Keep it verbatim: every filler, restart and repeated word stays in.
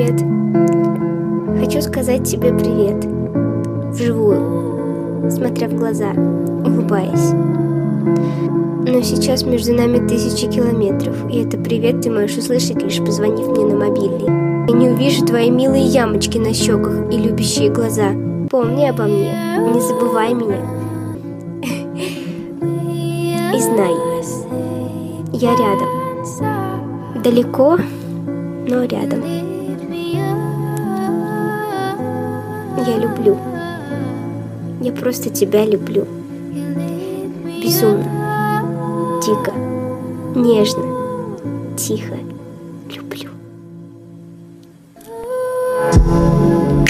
Привет. Хочу сказать тебе привет. Вживую, смотря в глаза, улыбаясь. Но сейчас между нами тысячи километров, и это привет ты можешь услышать, лишь позвонив мне на мобильный. Я не увижу твои милые ямочки на щеках и любящие глаза. Помни обо мне, не забывай меня. И знай, я рядом. Далеко, но рядом. Я люблю. Я просто тебя люблю. Безумно, дико, нежно, тихо люблю.